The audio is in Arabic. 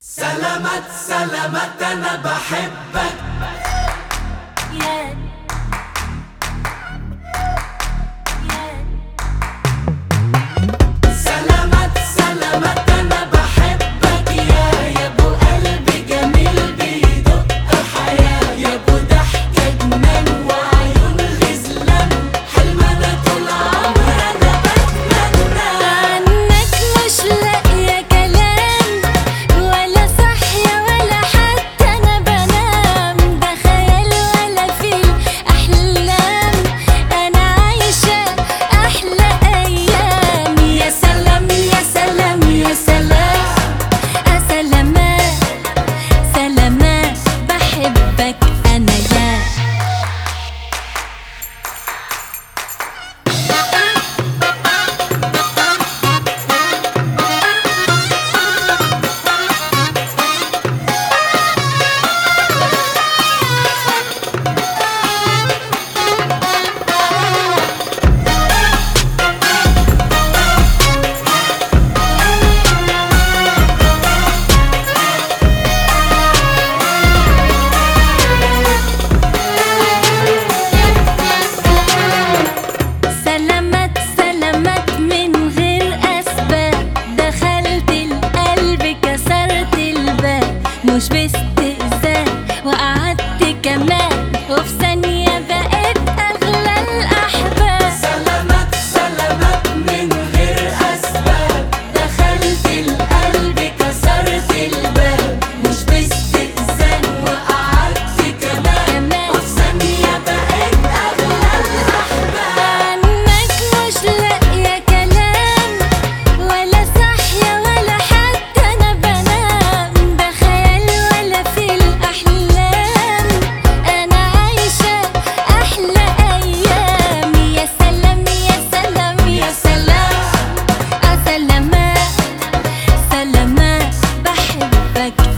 سلامات سلامات أنا بحبك سلامات سلامات أنا بحبك يا أبو قلبي جميل بيدق حياة يا أبو ضحكة جنان وعيون غزلان حلم أنا طول عمري أنا بتمنى عنك مش لاقية كلام ولا صاحية ولا حتى أنا بنام ده خيال ولا فيه أحلام أنا عايشة أحلى أيام يا سلام يا سلام يا سلام سلامات سلامات بحبك أنا يا سلامات سلامات من غير أسباب دخلت القلب كسرت الباب مش باستئذان وقعدت كمان وفي ثانية بقيت أغلى الأحباب سلامات سلامات من غير أسباب دخلت القلب كسرت الباب مش باستئذان وقعدت كمان وفي ثانية بقيت أغلى الأحباب عنك مش لاقية كلام ولا صاحية ولا حتى أنا بنام ده خيال ولا في الأحلام أنا عايشة أحلى أيام يا سلام يا سلام يا سلام سلامات سلامات بحبك